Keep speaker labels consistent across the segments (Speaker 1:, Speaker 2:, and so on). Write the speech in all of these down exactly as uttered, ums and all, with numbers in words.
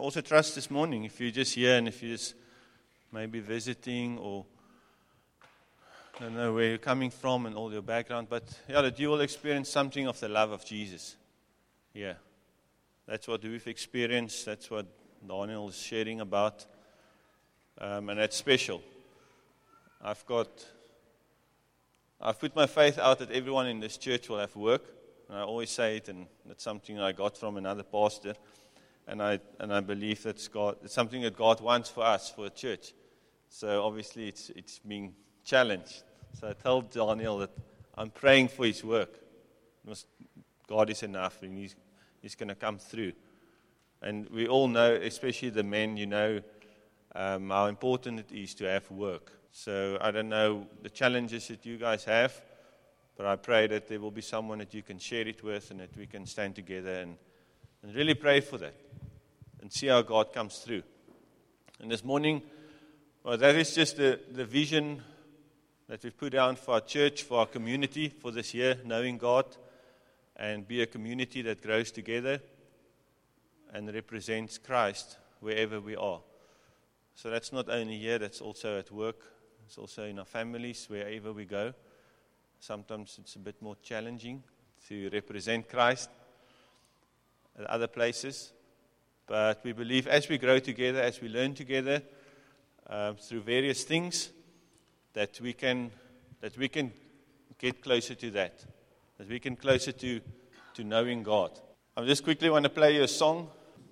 Speaker 1: also trust this morning, if you're just here and if you're just maybe visiting or I don't know where you're coming from and all your background, but yeah, that you will experience something of the love of Jesus. Yeah, that's what we've experienced. That's what Daniel is sharing about, um, and that's special. I've got, I've put my faith out that everyone in this church will have work, and I always say it, and that's something I got from another pastor, and I and I believe that's God. It's something that God wants for us, for a church. So obviously, it's it's being challenged. So I told Daniel that I'm praying for his work. Because God is enough, and he's, he's going to come through. And we all know, especially the men, you know, um, how important it is to have work. So I don't know the challenges that you guys have, but I pray that there will be someone that you can share it with and that we can stand together and, and really pray for that and see how God comes through. And this morning, well, that is just the, the vision that we've put down for our church, for our community, for this year, knowing God, and be a community that grows together and represents Christ wherever we are. So that's not only here, that's also at work, it's also in our families, wherever we go. Sometimes it's a bit more challenging to represent Christ at other places, but we believe as we grow together, as we learn together, um, through various things, that we can that we can get closer to that, that we can closer to, to knowing God. I just quickly want to play you a song.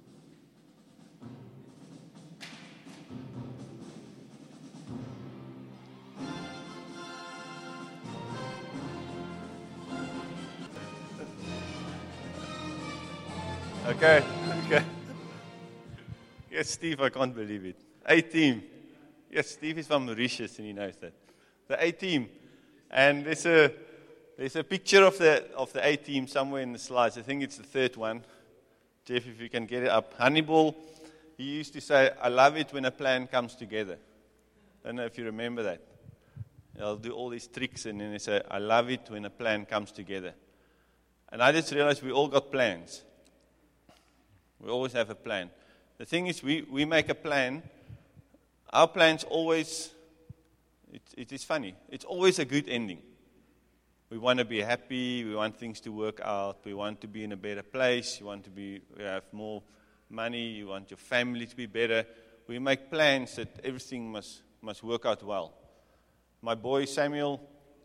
Speaker 1: Okay, okay. Yes, Steve, I can't believe it. A-team. Yes, Steve is from Mauritius, and he knows that. The A-team. And there's a there's a picture of the of the A-team somewhere in the slides. I think it's the third one. Jeff, if you can get it up. Hannibal, he used to say, I love it when a plan comes together. I don't know if you remember that. He'll do all these tricks, and then he say, I love it when a plan comes together. And I just realized we all got plans. We always have a plan. The thing is, we, we make a plan. Our plans always, it, it is funny, it's always a good ending. We want to be happy, we want things to work out, we want to be in a better place, you want to be, we have more money, you want your family to be better. We make plans that everything must, must work out well. My boy Samuel,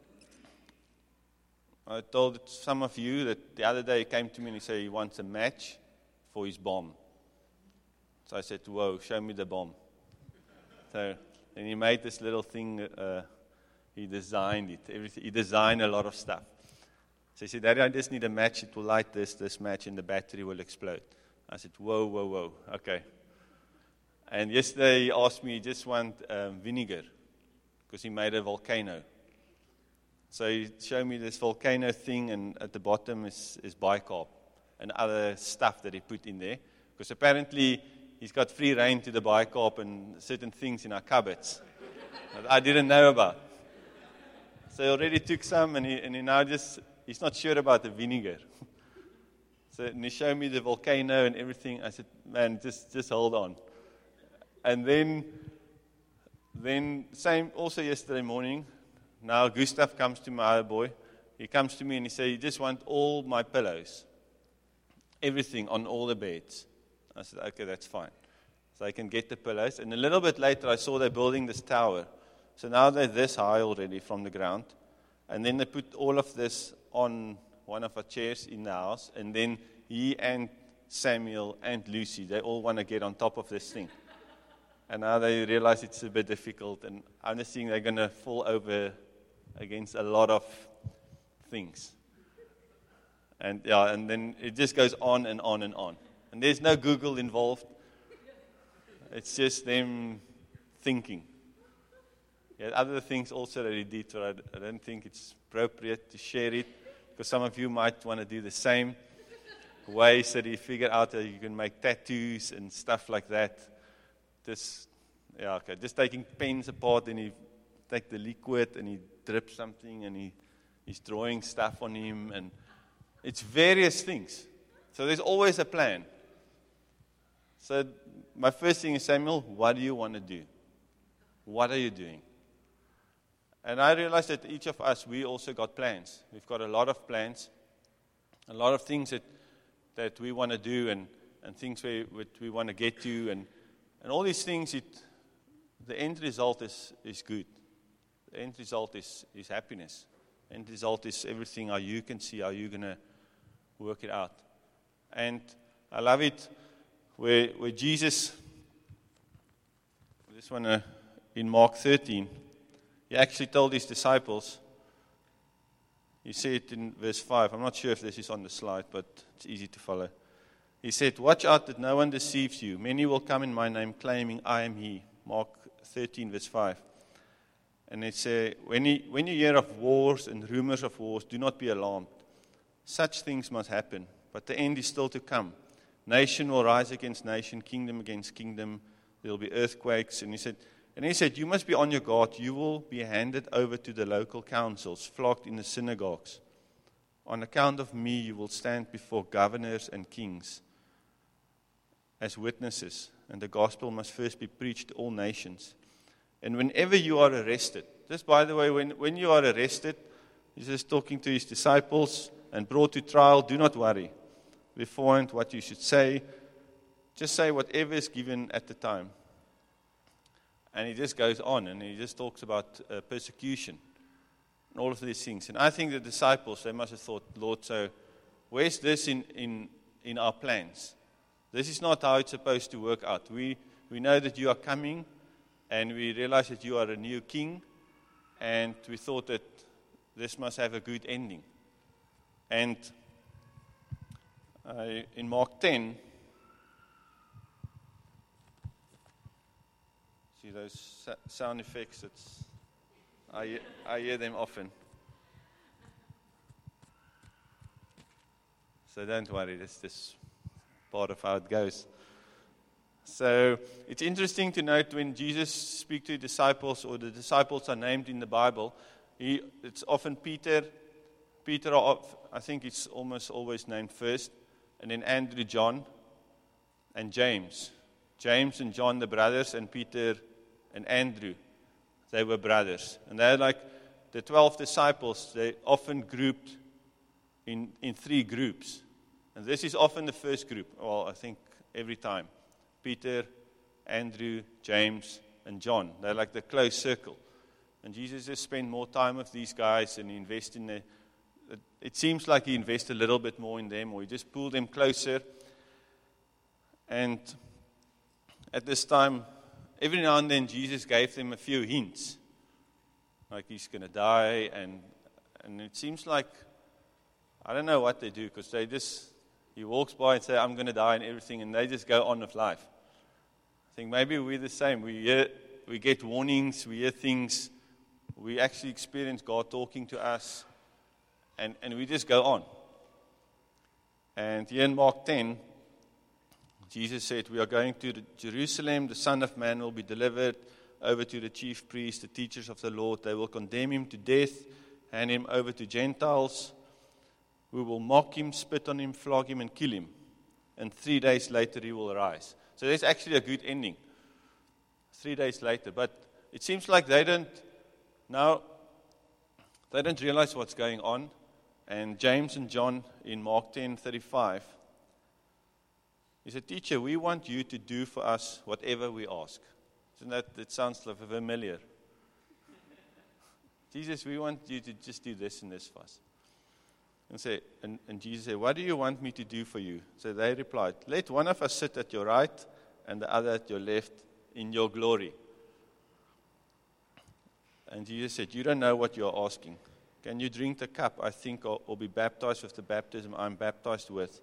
Speaker 1: I told some of you that the other day he came to me and he said he wants a match for his bomb. So I said, whoa, show me the bomb. So, and he made this little thing, uh, he designed it, everything. He designed a lot of stuff. So he said, Daddy, I just need a match, it will light this, this match, and the battery will explode. I said, whoa, whoa, whoa, okay. And yesterday he asked me, he just want um, vinegar, because he made a volcano. So he showed me this volcano thing, and at the bottom is, is bicarb, and other stuff that he put in there, because apparently he's got free reign to the bicarb and certain things in our cupboards that I didn't know about. So he already took some, and he, and he now just, he's not sure about the vinegar. So and he showed me the volcano and everything. I said, man, just, just hold on. And then, then same, also yesterday morning, now Gustav comes to my other boy. He comes to me and he said, you just want all my pillows, everything on all the beds. I said, okay, that's fine. So I can get the pillows. And a little bit later, I saw they're building this tower. So now they're this high already from the ground. And then they put all of this on one of our chairs in the house. And then he and Samuel and Lucy, they all want to get on top of this thing. And now they realize it's a bit difficult. And I'm just seeing they're going to fall over against a lot of things. And yeah, and then it just goes on and on and on. And there's no Google involved. It's just them thinking. Yeah, other things also that he did, so I, I don't think it's appropriate to share it, because some of you might want to do the same. Ways that he figured out that you can make tattoos and stuff like that. Just, yeah, okay, just taking pens apart, and he take the liquid and he drips something, and he he's drawing stuff on him, and it's various things. So there's always a plan. So my first thing is, Samuel, what do you want to do? What are you doing? And I realized that each of us, we also got plans. We've got a lot of plans, a lot of things that, that we want to do, and, and things we, we, we want to get to, and, and all these things, it, the end result is, is good. The end result is, is happiness. The end result is everything how you can see, how you're going to work it out. And I love it where, where Jesus, this one uh, in Mark thirteen, he actually told his disciples, he said in verse five, I'm not sure if this is on the slide, but it's easy to follow. He said, watch out that no one deceives you. Many will come in my name claiming I am he. Mark thirteen verse five. And it says, when you, when you hear of wars and rumors of wars, do not be alarmed. Such things must happen, but the end is still to come. Nation will rise against nation, kingdom against kingdom. There will be earthquakes. And he said, and he said, you must be on your guard. You will be handed over to the local councils, flogged in the synagogues. On account of me, you will stand before governors and kings as witnesses, and the gospel must first be preached to all nations. And whenever you are arrested, just by the way, when, when you are arrested, he's just talking to his disciples and brought to trial, do not worry beforehand what you should say. Just say whatever is given at the time. And he just goes on, and he just talks about uh, persecution and all of these things. And I think the disciples, they must have thought, Lord, so where's this in, in, in our plans? This is not how it's supposed to work out. We, we know that you are coming, and we realize that you are a new king, and we thought that this must have a good ending. And uh, in Mark ten, see those sound effects, it's, I, I hear them often. So don't worry, that's just part of how it goes. So it's interesting to note when Jesus speaks to his disciples, or the disciples are named in the Bible, he, it's often Peter. Peter, I think it's almost always named first, and then Andrew, John, and James. James and John, the brothers, and Peter and Andrew, they were brothers. And they're like the twelve disciples, they often grouped in, in three groups. And this is often the first group, well, I think every time. Peter, Andrew, James, and John. They're like the close circle. And Jesus just spent more time with these guys and invest in the, it, it seems like he invested a little bit more in them, or he just pulled them closer. And at this time, every now and then Jesus gave them a few hints. Like he's going to die, and and it seems like, I don't know what they do, because they just, he walks by and say, I'm going to die and everything, and they just go on with life. I think maybe we're the same. We hear, we get warnings, we hear things, we actually experience God talking to us, and, and we just go on. And here in Mark ten, Jesus said, we are going to Jerusalem, the Son of Man will be delivered over to the chief priests, the teachers of the Lord. They will condemn him to death, hand him over to Gentiles, who will mock him, spit on him, flog him, and kill him. And three days later he will rise. So there's actually a good ending. Three days later. But it seems like they don't, now, they don't realize what's going on. And James and John in Mark ten thirty-five, he said, teacher, we want you to do for us whatever we ask. Isn't that, that sounds like familiar. Jesus, we want you to just do this and this for us. And, say, and, and Jesus said, what do you want me to do for you? So they replied, let one of us sit at your right and the other at your left in your glory. And Jesus said, you don't know what you're asking. Can you drink the cup I think or, or be baptized with the baptism I'm baptized with?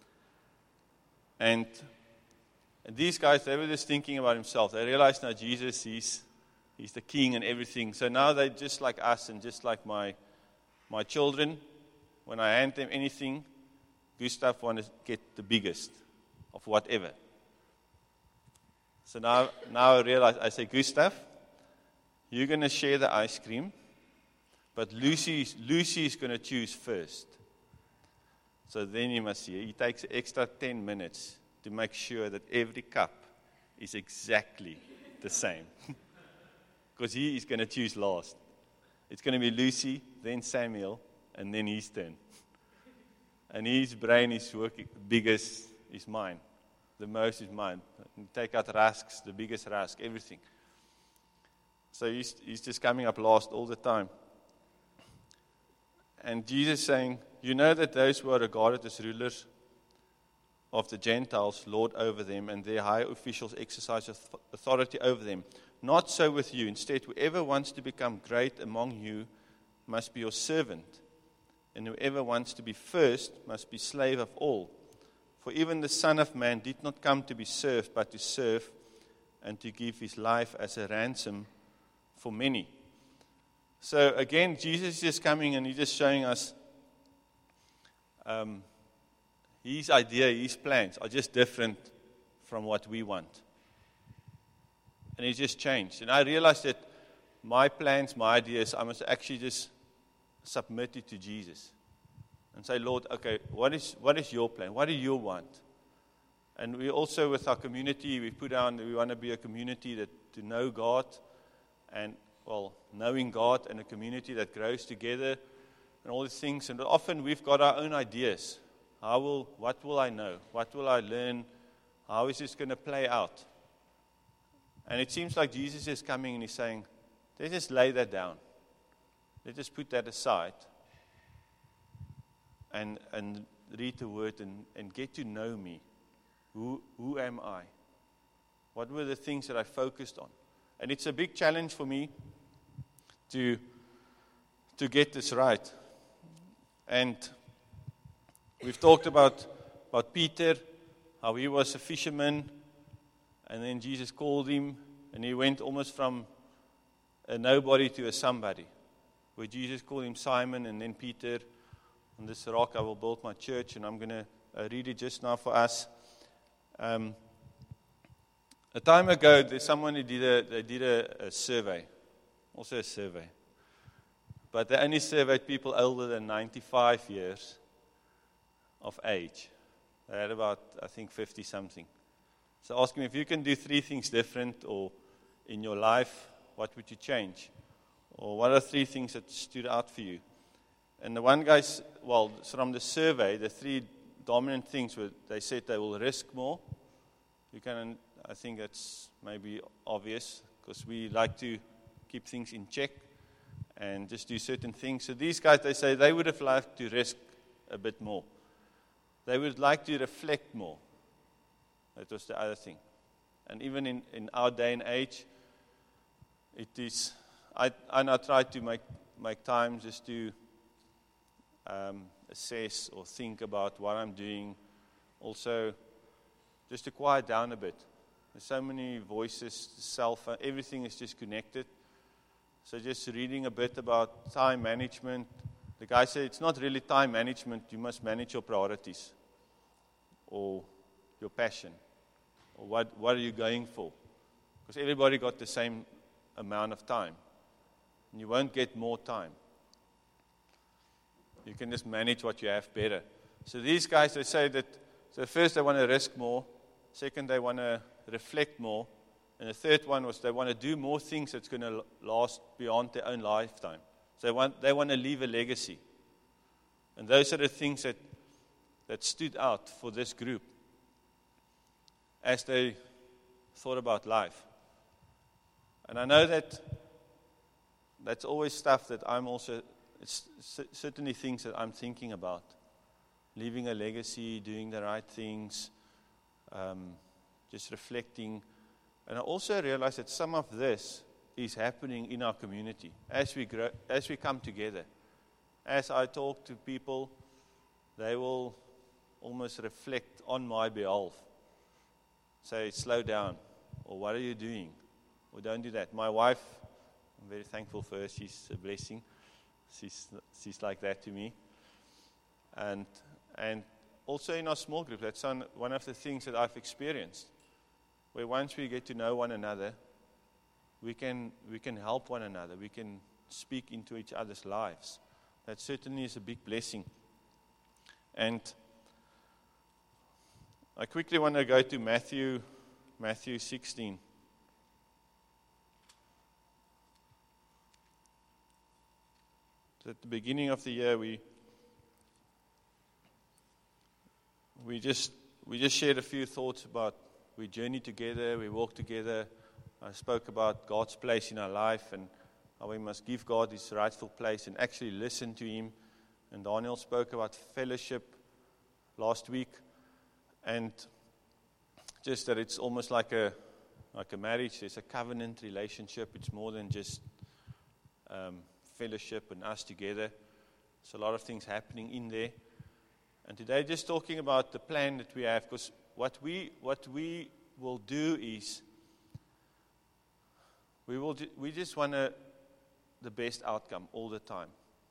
Speaker 1: And, and these guys, they were just thinking about himself. They realized now Jesus, he's, he's the king and everything. So now they're just like us and just like my, my children. When I hand them anything, Gustav wants to get the biggest of whatever. So now, now I realize, I say, Gustav, you're going to share the ice cream, but Lucy, Lucy is going to choose first. So then you must see, he takes an extra ten minutes to make sure that every cup is exactly the same. Because he is going to choose last. It's going to be Lucy, then Samuel, and then his turn. And his brain is working, biggest is mine. The most is mine. You take out rasks, the biggest rask, everything. So he's, he's just coming up last all the time. And Jesus saying, you know that those who are regarded as rulers of the Gentiles lord over them, and their high officials exercise authority over them. Not so with you. Instead, whoever wants to become great among you must be your servant, and whoever wants to be first must be slave of all. For even the Son of Man did not come to be served, but to serve and to give his life as a ransom for many. So again, Jesus is just coming and he's just showing us um, his idea, his plans are just different from what we want. And it's just changed. And I realized that my plans, my ideas, I must actually just submit it to Jesus. And say, Lord, okay, what is what is your plan? What do you want? And we also, with our community, we put down, we want to be a community that to know God, and, well, knowing God, and a community that grows together, and all these things. And often we've got our own ideas. How will, what will I know? What will I learn? How is this going to play out? And it seems like Jesus is coming and he's saying, let's just lay that down. Let's just put that aside. And and read the word and, and get to know me. Who who am I? What were the things that I focused on? And it's a big challenge for me to to get this right. And we've talked about, about Peter, how he was a fisherman, and then Jesus called him, and he went almost from a nobody to a somebody. Where Jesus called him Simon, and then Peter. On this rock I will build my church, and I'm going to uh, read it just now for us. Um, a time ago, there's someone who did a, they did a, a survey, also a survey. But they only surveyed people older than ninety-five years of age. They had about, I think, fifty-something. So ask them, if you can do three things different or in your life, what would you change? Or what are three things that stood out for you? And the one guy's, well, from the survey, the three dominant things were, they said they will risk more. You can, I think that's maybe obvious, because we like to keep things in check and just do certain things. So these guys, they say they would have liked to risk a bit more. They would like to reflect more. That was the other thing. And even in, in our day and age, it is, I, I now try to make, make time just to Um, assess or think about what I'm doing. Also, just to quiet down a bit. There's so many voices, cell phone, everything is just connected. So just reading a bit about time management. The guy said it's not really time management. You must manage your priorities or your passion or what, what are you going for. Because everybody got the same amount of time. And you won't get more time. You can just manage what you have better. So these guys, they say that, so first they want to risk more. Second, they want to reflect more. And the third one was they want to do more things that's going to last beyond their own lifetime. So they want, they want to leave a legacy. And those are the things that, that stood out for this group as they thought about life. And I know that that's always stuff that I'm also... It's certainly things that I'm thinking about. Leaving a legacy, doing the right things, um, just reflecting. And I also realize that some of this is happening in our community as we grow, as we come together. As I talk to people, they will almost reflect on my behalf. Say, slow down, or what are you doing? Or don't do that. My wife, I'm very thankful for her, she's a blessing. She's, she's like that to me. And and also in our small group, that's one, one of the things that I've experienced. Where once we get to know one another, we can we can help one another. We can speak into each other's lives. That certainly is a big blessing. And I quickly want to go to Matthew, Matthew sixteen. So at the beginning of the year, we we just we just shared a few thoughts about we journey together, we walk together. I spoke about God's place in our life and how we must give God His rightful place and actually listen to Him. And Daniel spoke about fellowship last week, and just that it's almost like a like a marriage. There's a covenant relationship. It's more than just um, fellowship and us together. There's a lot of things happening in there. And today, just talking about the plan that we have, because what we what we will do is we will ju- we just want a, the best outcome all the time.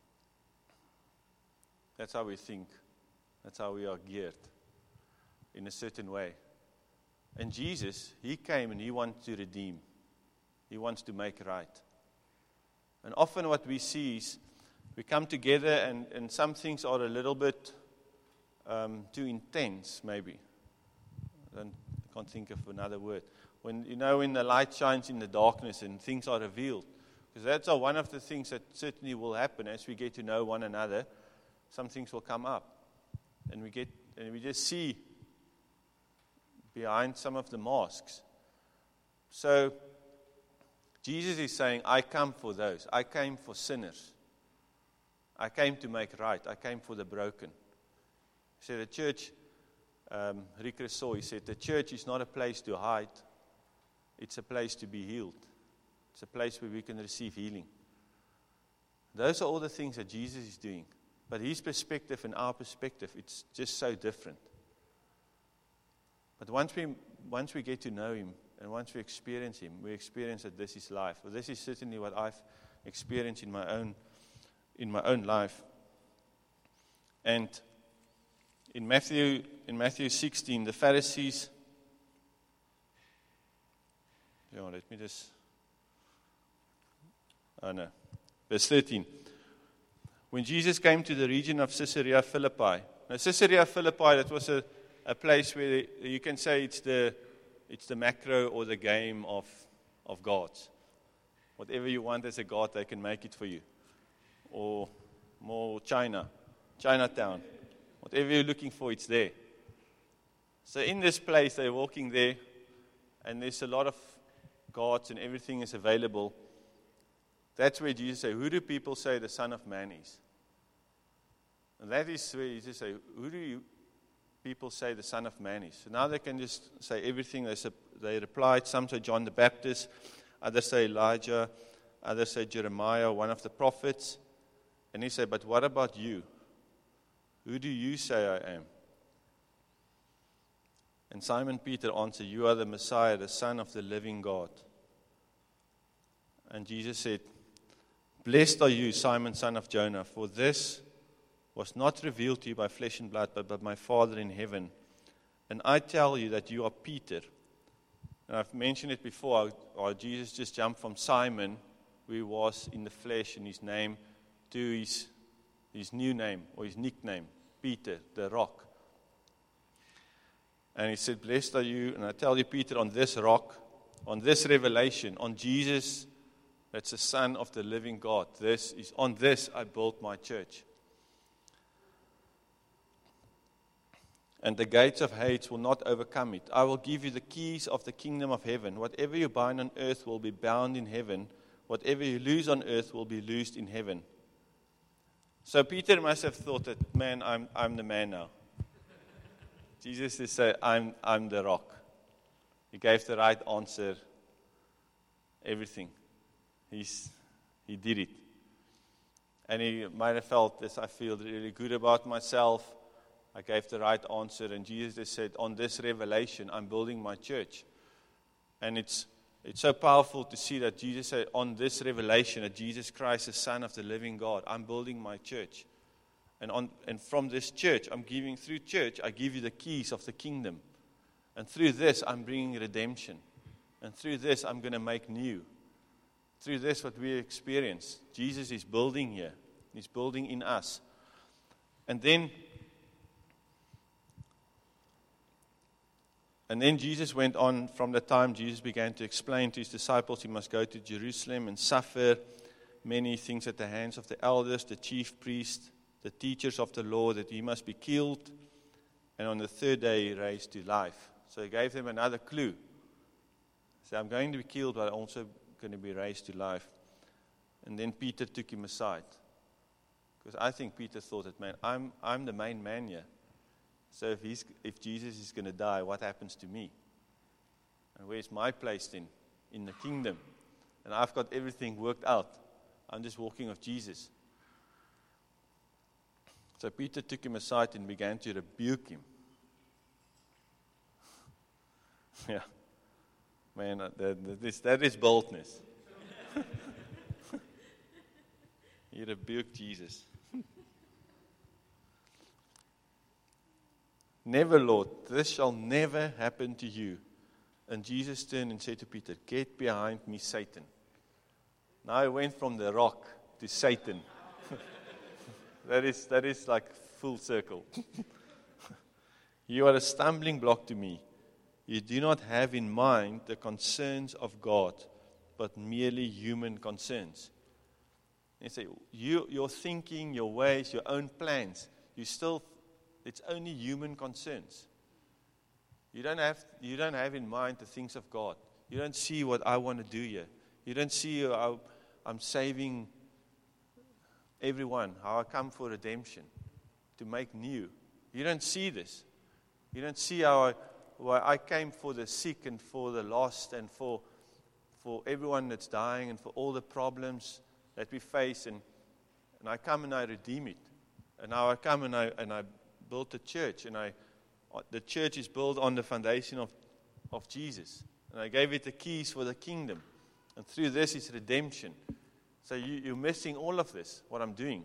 Speaker 1: That's how we think. That's how we are geared in a certain way. And Jesus, He came and He wants to redeem. He wants to make right. And often what we see is we come together and, and some things are a little bit um, too intense, maybe. I, don't, I can't think of another word. When, you know, when the light shines in the darkness and things are revealed. Because that's all one of the things that certainly will happen as we get to know one another. Some things will come up. And we get and we just see behind some of the masks. So Jesus is saying, I come for those. I came for sinners. I came to make right. I came for the broken. He said the church, um, Rick Rousseau, he said, the church is not a place to hide. It's a place to be healed. It's a place where we can receive healing. Those are all the things that Jesus is doing. But His perspective and our perspective, it's just so different. But once we once we get to know Him, and once we experience Him, we experience that this is life. Well, this is certainly what I've experienced in my own in my own life. And in Matthew in Matthew sixteen, the Pharisees. Yeah, let me just. Oh no, verse thirteen. When Jesus came to the region of Caesarea Philippi. Now, Caesarea Philippi, that was a, a place where you can say it's the it's the macro or the game of, of gods. Whatever you want as a god, they can make it for you. Or more China, Chinatown. Whatever you're looking for, it's there. So in this place, they're walking there, and there's a lot of gods and everything is available. That's where Jesus said, who do people say the Son of Man is? And that is where Jesus said, who do you people say the Son of Man is? So now they can just say everything. They, they replied, some say John the Baptist, others say Elijah, others say Jeremiah, one of the prophets. And He said, but what about you? Who do you say I am? And Simon Peter answered, you are the Messiah, the Son of the living God. And Jesus said, blessed are you, Simon, son of Jonah, for this was not revealed to you by flesh and blood, but by my Father in heaven. And I tell you that you are Peter. And I've mentioned it before, how, how Jesus just jumped from Simon, who he was in the flesh in his name, to his, his new name, or his nickname, Peter, the rock. And He said, blessed are you, and I tell you, Peter, on this rock, on this revelation, on Jesus, that's the Son of the living God. This is on this I built my church. And the gates of Hades will not overcome it. I will give you the keys of the kingdom of heaven. Whatever you bind on earth will be bound in heaven. Whatever you loose on earth will be loosed in heaven. So Peter must have thought that, man, I'm I'm the man now. Jesus is saying, I'm I'm the rock. He gave the right answer. Everything. He's, he did it. And he might have felt this, I feel really good about myself. I gave the right answer. And Jesus just said, on this revelation, I'm building my church. And it's it's so powerful to see that Jesus said, on this revelation, that Jesus Christ, the Son of the living God, I'm building my church. And on and from this church, I'm giving, through church, I give you the keys of the kingdom. And through this, I'm bringing redemption. And through this, I'm going to make new. Through this, what we experience, Jesus is building here. He's building in us. And then, And then Jesus went on. From the time Jesus began to explain to his disciples he must go to Jerusalem and suffer many things at the hands of the elders, the chief priests, the teachers of the law, that he must be killed, and on the third day raised to life. So he gave them another clue. He said, I'm going to be killed, but I'm also going to be raised to life. And then Peter took him aside. Because I think Peter thought that, man, I'm, I'm the main man here. So if, he's, if Jesus is going to die, what happens to me? And where's my place then? In the kingdom. And I've got everything worked out. I'm just walking with Jesus. So Peter took him aside and began to rebuke him. Yeah. Man, that, that, is, that is boldness. He rebuked Jesus. Never, Lord, this shall never happen to you. And Jesus turned and said to Peter, get behind me, Satan. Now he went from the rock to Satan. that is that is like full circle. You are a stumbling block to me. You do not have in mind the concerns of God, but merely human concerns. You say, you, your thinking, your ways, your own plans, you still, it's only human concerns. You don't have, you don't have in mind the things of God. You don't see what I want to do here. You don't see how I'm saving everyone, how I come for redemption, to make new. You don't see this. You don't see how I, why I came for the sick and for the lost and for for everyone that's dying and for all the problems that we face. And, and I come and I redeem it. And now I come and I and I build a church. And I the church is built on the foundation of, of Jesus. And I gave it the keys for the kingdom. And through this is redemption. So you, you're missing all of this, what I'm doing.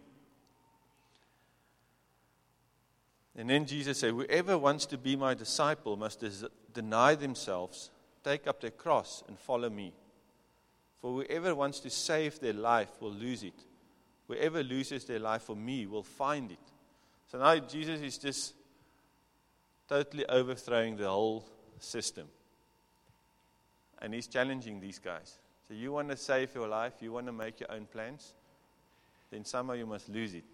Speaker 1: And then Jesus said, whoever wants to be my disciple must des- deny themselves, take up their cross, and follow me. For whoever wants to save their life will lose it. Whoever loses their life for me will find it. So now Jesus is just totally overthrowing the whole system. And he's challenging these guys. So you want to save your life, you want to make your own plans, then somehow you must lose it.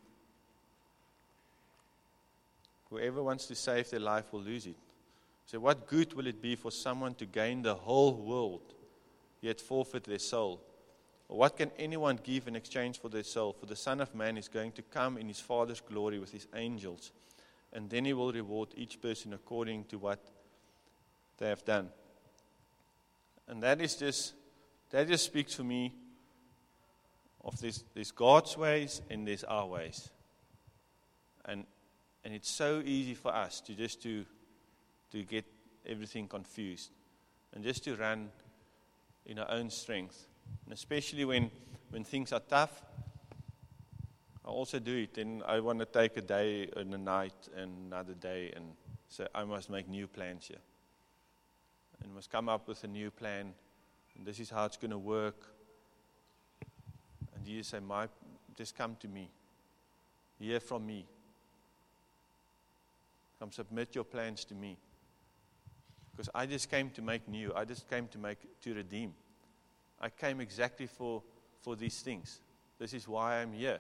Speaker 1: Whoever wants to save their life will lose it. So what good will it be for someone to gain the whole world, yet forfeit their soul? Or what can anyone give in exchange for their soul? For the Son of Man is going to come in his Father's glory with his angels, and then he will reward each person according to what they have done. And that is just, that just speaks for me of this, there's God's ways and there's our ways. And and it's so easy for us to just to to get everything confused and just to run in our own strength. And especially when, when things are tough, I also do it. Then I want to take a day and a night and another day and say, I must make new plans here. And must come up with a new plan. And this is how it's going to work. And Jesus said, My, just come to me. Hear from me. Come submit your plans to me. Because I just came to make new. I just came to make to redeem. I came exactly for, for these things. This is why I'm here.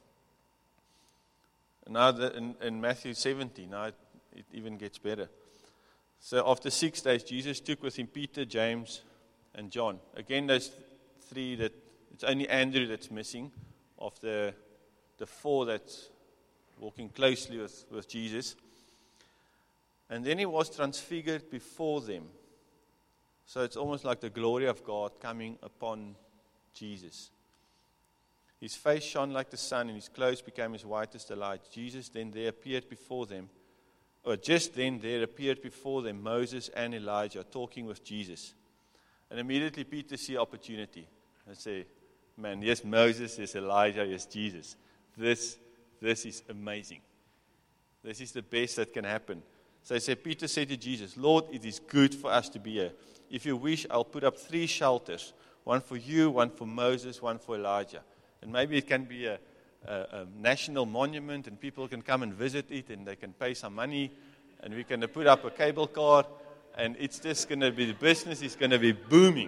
Speaker 1: And now the, in, in Matthew seventeen, now it, it even gets better. So after six days, Jesus took with him Peter, James, and John. Again, those three that, it's only Andrew that's missing of the, the four that's walking closely with, with Jesus. And then he was transfigured before them. So it's almost like the glory of God coming upon Jesus. His face shone like the sun, and his clothes became as white as the light. Jesus then there appeared before them, or just then there appeared before them Moses and Elijah talking with Jesus. And immediately Peter see opportunity. And say, man, yes, Moses, yes, Elijah, yes, Jesus. This, this is amazing. This is the best that can happen. So I said, Peter said to Jesus, Lord, it is good for us to be here. If you wish, I'll put up three shelters, one for you, one for Moses, one for Elijah. And maybe it can be a, a, a national monument, and people can come and visit it, and they can pay some money, and we can put up a cable car, And it's just going to be, the business is going to be booming.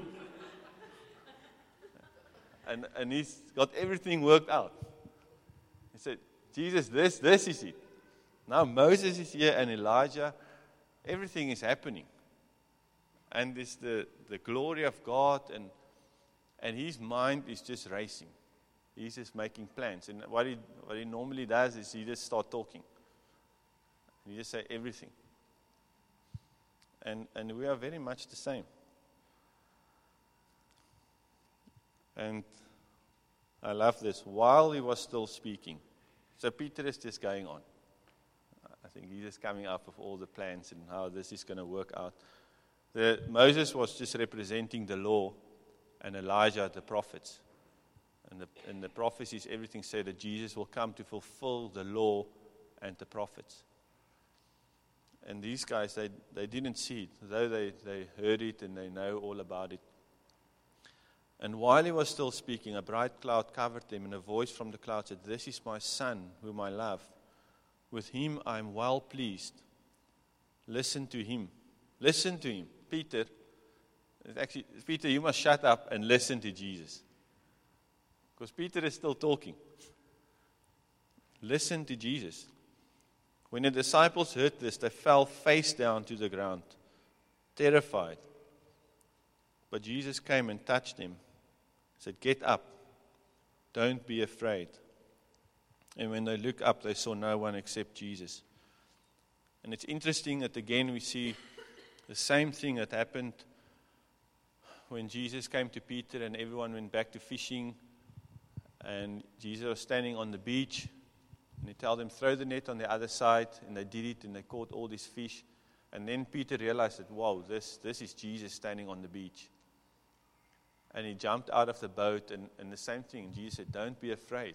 Speaker 1: And, and he's got everything worked out. He said, Jesus, this, this is it. Now Moses is here and Elijah. Everything is happening. And it's the, the glory of God, and and his mind is just racing. He's just making plans. And what he what he normally does is he just start talking. He just say everything. And and we are very much the same. And I love this. While he was still speaking. So Peter is just going on. I think he's just coming up with all the plans and how this is going to work out. The, Moses was just representing the law, and Elijah the prophets. And the, and the prophecies, everything said that Jesus will come to fulfill the law and the prophets. And these guys, they, they didn't see it, though they, they heard it and they know all about it. And while he was still speaking, a bright cloud covered them, and a voice from the cloud said, "This is my son, whom I love. With him I am well pleased. Listen to him." Listen to him. Peter, actually, Peter, you must shut up and listen to Jesus. Because Peter is still talking. Listen to Jesus. When the disciples heard this, they fell face down to the ground, terrified. But Jesus came and touched them. Said, "Get up. Don't be afraid." And when they looked up, they saw no one except Jesus. And it's interesting that again we see the same thing that happened when Jesus came to Peter and everyone went back to fishing. And Jesus was standing on the beach. And he told them, throw the net on the other side. And they did it, and they caught all these fish. And then Peter realized that, wow, this, this is Jesus standing on the beach. And he jumped out of the boat, and, and the same thing. And Jesus said, don't be afraid.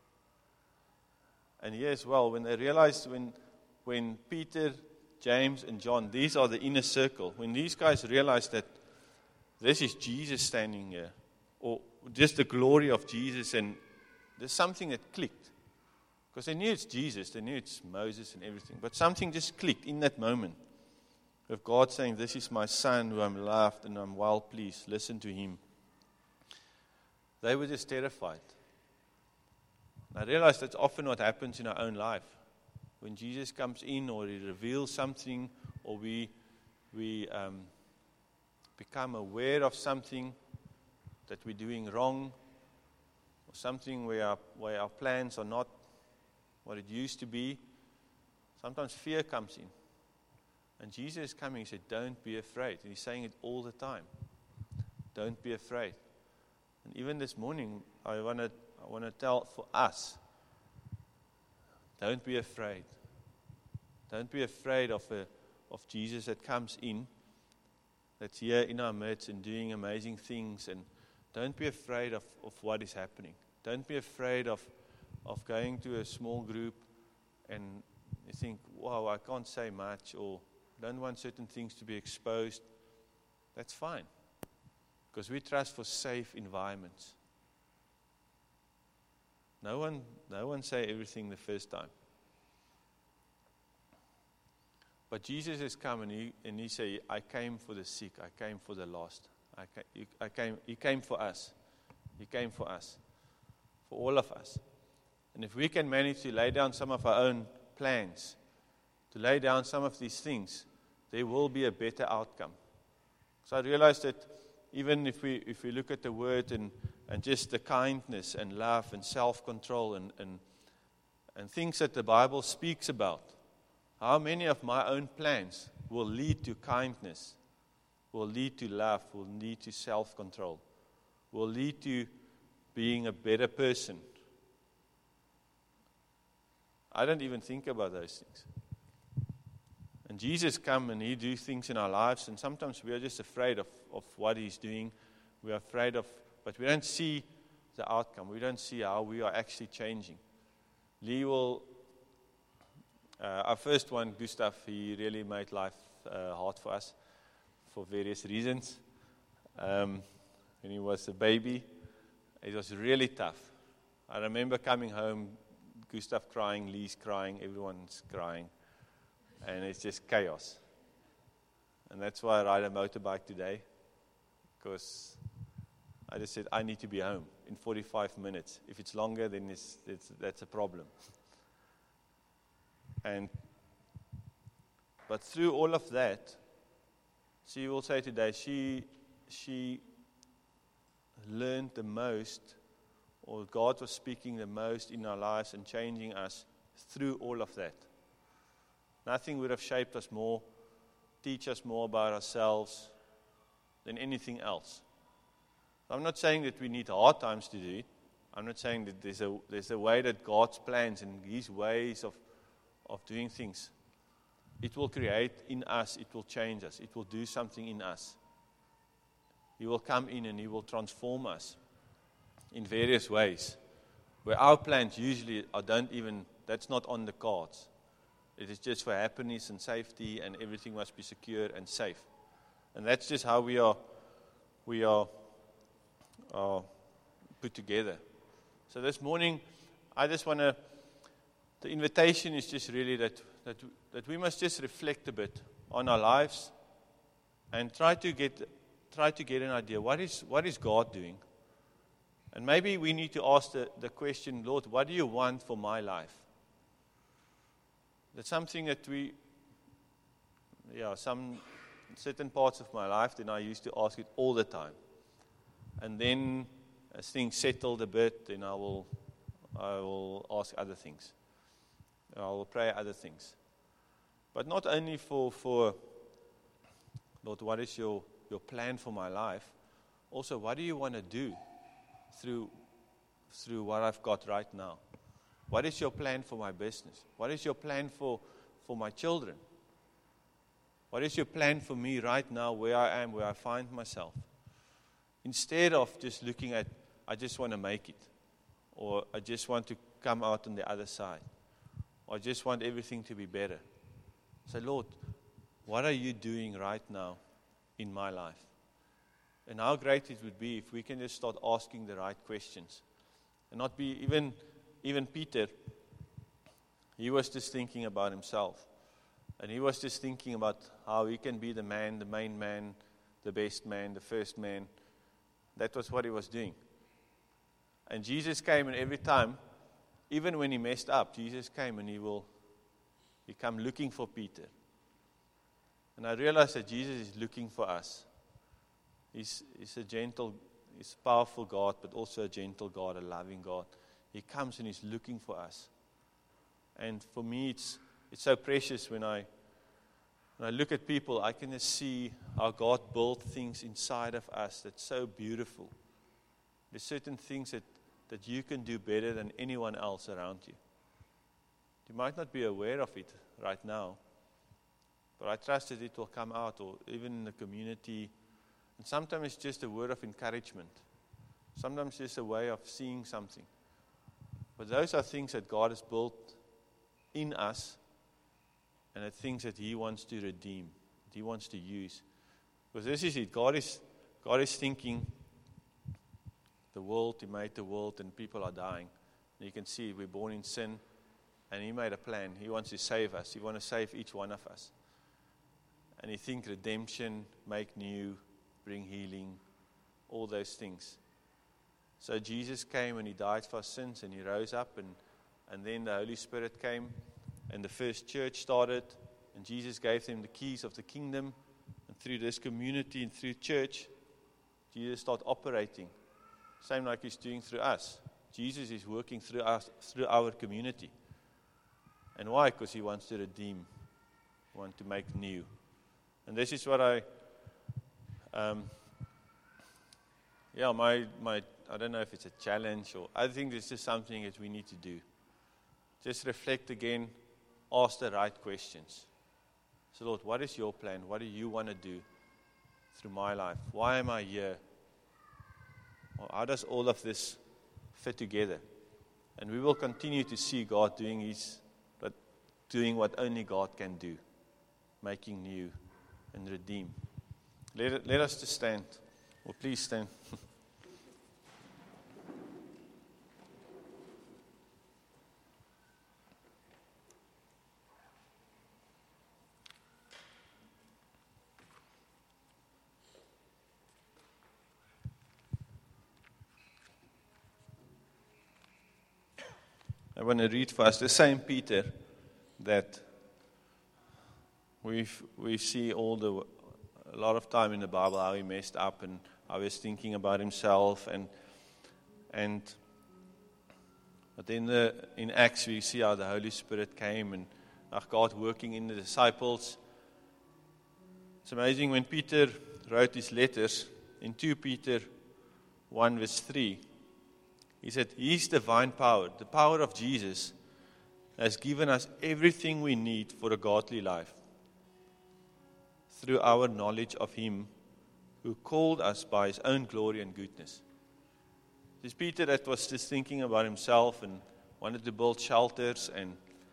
Speaker 1: And here as well, when they realized, when, when Peter, James, and John, these are the inner circle, when these guys realized that this is Jesus standing here, or just the glory of Jesus, and there's something that clicked. Because they knew it's Jesus, they knew it's Moses and everything, but something just clicked in that moment. Of God saying, this is my son who I'm loved and I'm well pleased. Listen to him. They were just terrified. I realize that's often what happens in our own life. When Jesus comes in, or he reveals something, or we we um, become aware of something that we're doing wrong, or something where our, where our plans are not what it used to be, sometimes fear comes in. And Jesus is coming, he said, don't be afraid. And he's saying it all the time. Don't be afraid. And even this morning, I want to I want to tell for us, don't be afraid. Don't be afraid of a, of Jesus that comes in, that's here in our midst and doing amazing things. And don't be afraid of, of what is happening. Don't be afraid of, of going to a small group and you think, wow, I can't say much, or don't want certain things to be exposed. That's fine. Because we trust for safe environments. No one, no one say everything the first time. But Jesus has come and he and he said, I came for the sick, I came for the lost. I came, I came, he came for us. He came for us. For all of us. And if we can manage to lay down some of our own plans, to lay down some of these things, there will be a better outcome. So I realized that even if we if we look at the word and, and just the kindness and love and self-control and, and and things that the Bible speaks about, how many of my own plans will lead to kindness, will lead to love, will lead to self-control, will lead to being a better person. I don't even think about those things. And Jesus come and he do things in our lives, and sometimes we are just afraid of, of what he's doing. We are afraid of, but we don't see the outcome. We don't see how we are actually changing. Lee will, uh, our first one, Gustav, he really made life uh, hard for us for various reasons. Um, when he was a baby, it was really tough. I remember coming home, Gustav crying, Lee's crying, everyone's crying. And it's just chaos. And that's why I ride a motorbike today, because I just said I need to be home in forty-five minutes. If it's longer, then it's, it's, that's a problem. And but through all of that, she will say today, she she learned the most, or God was speaking the most in our lives and changing us through all of that. Nothing would have shaped us more, teach us more about ourselves than anything else. I'm not saying that we need hard times to do it. I'm not saying that there's a there's a way that God's plans and His ways of of doing things. It will create in us, it will change us, it will do something in us. He will come in and He will transform us in various ways. Where our plans usually are don't even, that's not on the cards. It is just for happiness and safety, and everything must be secure and safe. And that's just how we are we are, are put together. So this morning, I just want to, the invitation is just really that That, that we must just reflect a bit on our lives and try to get try to get an idea, what is what is God doing? And maybe we need to ask the, the question, Lord, what do you want for my life? That's something that we, yeah, some certain parts of my life, then I used to ask it all the time. And then as things settled a bit, then I will I will ask other things. I will pray other things. But not only for, for Lord, what is your, your plan for my life? Also, what do you want to do through, through what I've got right now? What is your plan for my business? What is your plan for, for my children? What is your plan for me right now, where I am, where I find myself? Instead of just looking at, I just want to make it, or I just want to come out on the other side. I just want everything to be better. Say, Lord, what are you doing right now in my life? And how great it would be if we can just start asking the right questions. And not be, even, even Peter, he was just thinking about himself. And he was just thinking about how he can be the man, the main man, the best man, the first man. That was what he was doing. And Jesus came, and every time, even when he messed up, Jesus came and he will he come looking for Peter. And I realized that Jesus is looking for us. He's, he's a gentle, he's a powerful God, but also a gentle God, a loving God. He comes and he's looking for us. And for me, it's it's so precious when I when I look at people, I can just see how God built things inside of us that's so beautiful. There's certain things that that you can do better than anyone else around you. You might not be aware of it right now, but I trust that it will come out, or even in the community. And sometimes it's just a word of encouragement. Sometimes it's just a way of seeing something. But those are things that God has built in us, and the things that He wants to redeem, that He wants to use. Because this is it. God is God is thinking, the world, He made the world, and people are dying. And you can see we're born in sin, and He made a plan. He wants to save us. He wants to save each one of us. And He thinks redemption, make new, bring healing, all those things. So Jesus came and He died for our sins, and He rose up, and, and then the Holy Spirit came, and the first church started, and Jesus gave them the keys of the kingdom, and through this community and through church, Jesus started operating. Same like He's doing through us. Jesus is working through us, through our community. And why? Because He wants to redeem, want to make new. And this is what I, um, yeah, my, my, I don't know if it's a challenge, or I think it's just something that we need to do. Just reflect again, ask the right questions. So Lord, what is your plan? What do you want to do through my life? Why am I here? Or how does all of this fit together? And we will continue to see God doing His, but doing what only God can do, making new and redeem. Let, let us just stand. Or please stand. I want to read for us the same Peter that we we see all the a lot of time in the Bible how he messed up and how he was thinking about himself and and but in the in Acts we see how the Holy Spirit came and how God working in the disciples. It's amazing when Peter wrote his letters in two Peter one verse three. He said, His divine power, the power of Jesus, has given us everything we need for a godly life through our knowledge of Him who called us by His own glory and goodness. This Peter that was just thinking about himself and wanted to build shelters, and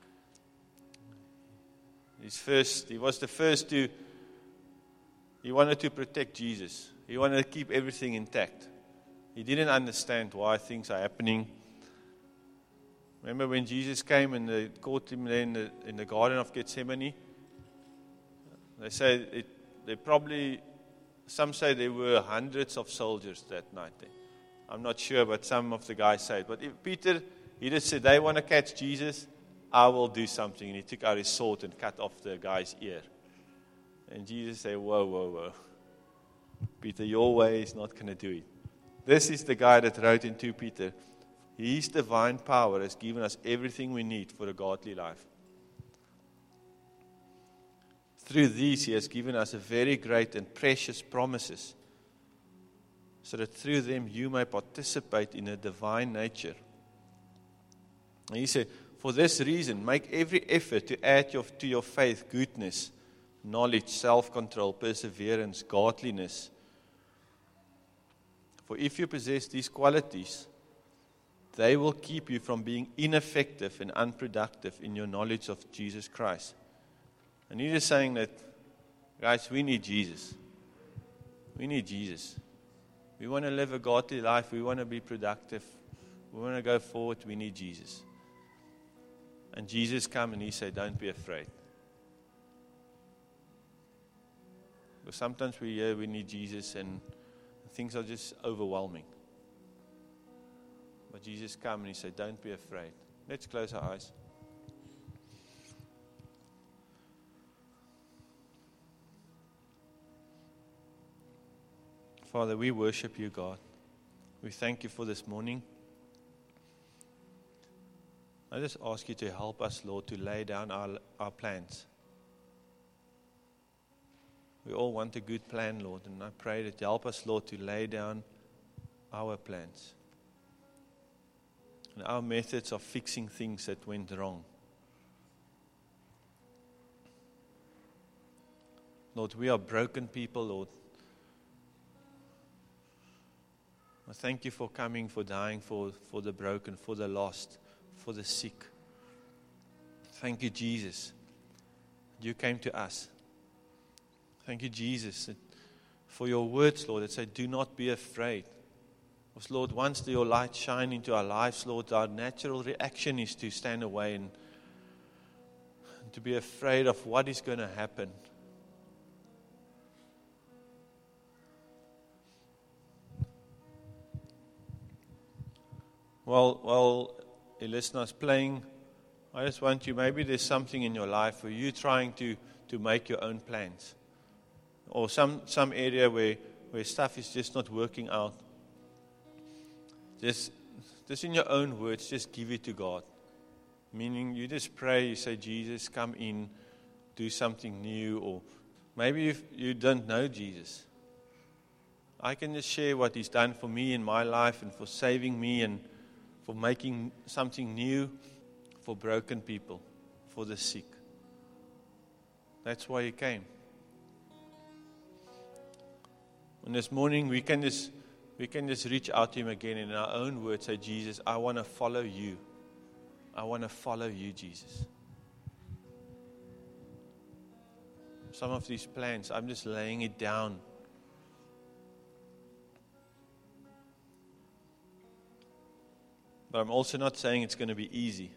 Speaker 1: his first, he was the first to, he wanted to protect Jesus. He wanted to keep everything intact. He didn't understand why things are happening. Remember when Jesus came and they caught him there in the, in the Garden of Gethsemane? They say it, they probably, some say there were hundreds of soldiers that night there. I'm not sure, but some of the guys say it. But if Peter, he just said, they want to catch Jesus, I will do something. And he took out his sword and cut off the guy's ear. And Jesus said, whoa, whoa, whoa. Peter, your way is not going to do it. This is the guy that wrote in Second Peter, His divine power has given us everything we need for a godly life. Through these, He has given us a very great and precious promises, so that through them you may participate in a divine nature. And He said, for this reason, make every effort to add your, to your faith goodness, knowledge, self-control, perseverance, godliness. For if you possess these qualities, they will keep you from being ineffective and unproductive in your knowledge of Jesus Christ. And He is saying that, guys, we need Jesus. We need Jesus. We want to live a godly life. We want to be productive. We want to go forward. We need Jesus. And Jesus came and He said, don't be afraid. Because sometimes we hear we need Jesus and things are just overwhelming. But Jesus came and He said, don't be afraid. Let's close our eyes. Father, we worship You, God. We thank You for this morning. I just ask You to help us, Lord, to lay down our, our plans. We all want a good plan, Lord, and I pray that you help us, Lord, to lay down our plans and our methods of fixing things that went wrong. Lord, we are broken people, Lord. I thank You for coming, for dying for, for the broken, for the lost, for the sick. Thank You, Jesus. You came to us. Thank You, Jesus, for Your words, Lord, that say, do not be afraid. Because, Lord, once Your light shine into our lives, Lord, our natural reaction is to stand away and, and to be afraid of what is going to happen. While, while Elisna's playing, I just want you, maybe there's something in your life where you're trying to, to make your own plans. Or some, some area where, where stuff is just not working out. Just, just in your own words, just give it to God. Meaning you just pray, you say, Jesus, come in, do something new. Or maybe if you don't know Jesus, I can just share what He's done for me in my life and for saving me and for making something new for broken people, for the sick. That's why He came. And this morning we can just we can just reach out to Him again in our own words, say, Jesus, I want to follow You. I want to follow You, Jesus. Some of these plans, I'm just laying it down. But I'm also not saying it's going to be easy.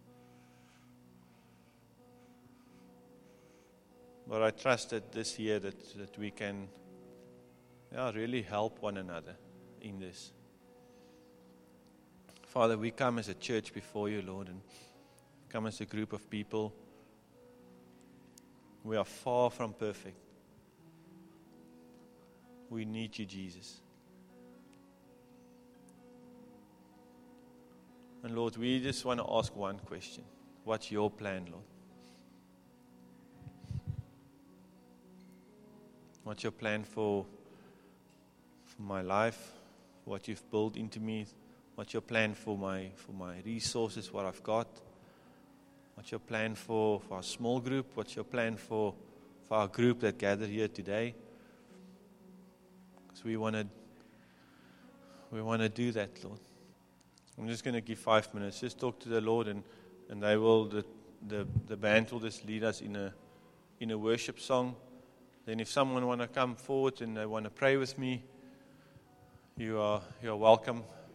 Speaker 1: But I trust that this year that, that we can yeah, really help one another in this. Father, we come as a church before you, Lord, and come as a group of people. We are far from perfect. We need you, Jesus. And Lord, we just want to ask one question. What's your plan, Lord? What's your plan for, for my life? What you've built into me? What's your plan for my for my resources, what I've got? What's your plan for, for our small group? What's your plan for, for our group that gathered here today? Because we want to we want to do that, Lord. I'm just going to give five minutes. Just talk to the Lord, and, and they will the, the the band will just lead us in a in a worship song. Then if someone want to come forward and they want to pray with me, you are you are welcome.